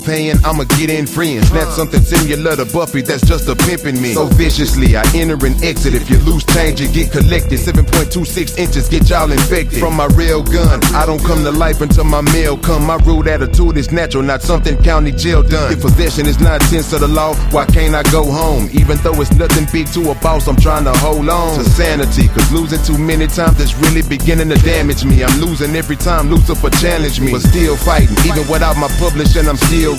paying, I'ma get in friends. Snap something similar to Buffy, that's just a pimpin' me. So viciously, I enter and exit. If you lose change, you get collected. 7.26 inches, get y'all infected. From my real gun, I don't come to life until my mail come. My rude attitude is natural, not something county jail done. If possession is not sense of the law, why can't I go home? Even though it's nothing big to a boss, I'm trying to hold on to sanity. Cause losing too many times is really beginning to damage me. I'm losing every time Lucifer challenge me, but still fighting. Even without my publishing, I'm still